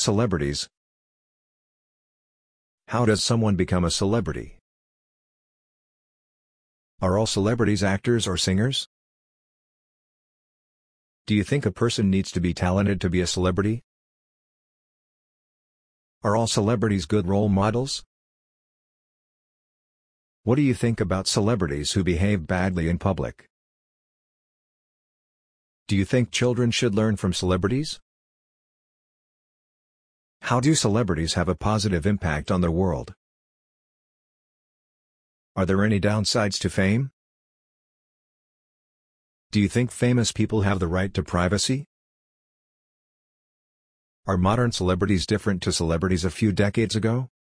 Celebrities. How does someone become a celebrity? Are all celebrities actors or singers? Do you think a person needs to be talented to be a celebrity? Are all celebrities good role models? What do you think about celebrities who behave badly in public? Do you think children should learn from celebrities? How do celebrities have a positive impact on the world? Are there any downsides to fame? Do you think famous people have the right to privacy? Are modern celebrities different to celebrities a few decades ago?